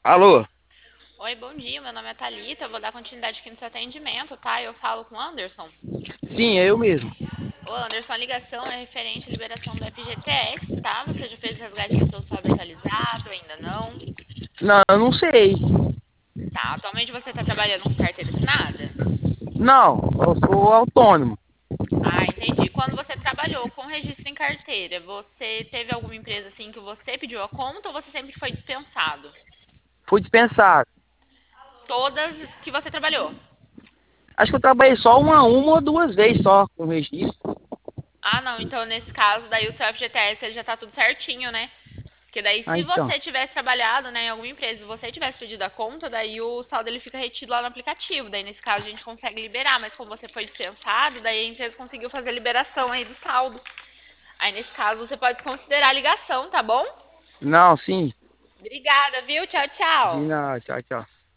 Alô? Oi, bom dia. Meu nome é Thalita. Eu vou dar continuidade aqui no seu atendimento, tá? Eu falo com o Anderson. Sim, é eu mesmo. Ô, Anderson, a ligação é referente à liberação do FGTS, tá? Você já fez o resgate do seu saldo atualizado? Ainda não? Não, eu não sei. Tá. Atualmente você está trabalhando com carteira assinada? Não, eu sou autônomo. Ah, entendi. Quando você trabalhou com registro em carteira, você teve alguma empresa assim que você pediu a conta ou você sempre foi dispensado? Fui dispensado. Todas que você trabalhou? Acho que eu trabalhei só uma ou duas vezes só com registro. Ah, não. Então, nesse caso, daí o seu FGTS ele já tá tudo certinho, né? Porque daí, Ah, se então. você tivesse trabalhado, né, em alguma empresa e você tivesse pedido a conta, daí o saldo ele fica retido lá no aplicativo. Daí, nesse caso, a gente consegue liberar. Mas como você foi dispensado, daí a empresa conseguiu fazer a liberação aí do saldo. Aí, nesse caso, você pode desconsiderar a ligação, tá bom? Não, sim. Obrigada, viu? Tchau, De tchau. nada, tchau, tchau.